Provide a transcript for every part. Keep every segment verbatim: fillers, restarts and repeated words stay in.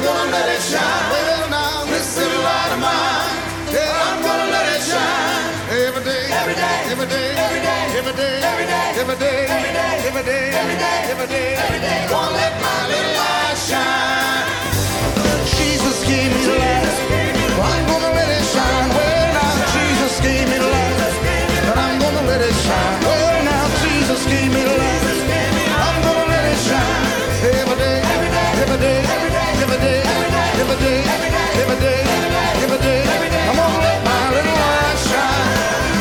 gonna let it shine. Well, now this little light of mine, yeah, I'm gonna let it shine. Every day, every day, every day, every day, every day, every day, every day, every day, every day, every day, every day, every day. Gonna let my little light shine. Jesus gave me light, I'm gonna let it shine. Well, now Jesus gave me light, but I'm gonna let it shine. Well, now Jesus gave me light, I'm gonna let it shine. Every day, every day, every day, every day, every day, every day, every day, every day, every day. I'm gonna let my little light shine.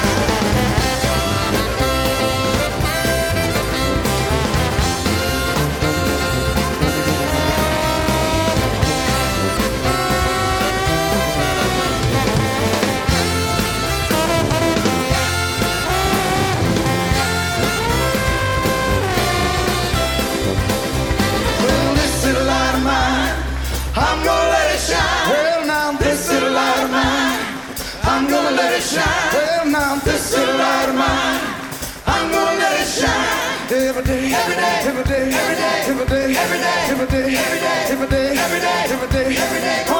I'm gonna let it shine. Well, now this little light of mine, I'm gonna let it shine. Well, now this little light of mine, I'm gonna let it shine. Every day, every day, every day, every day, every day, every day, every day, every day, every day, every day, every day, every day.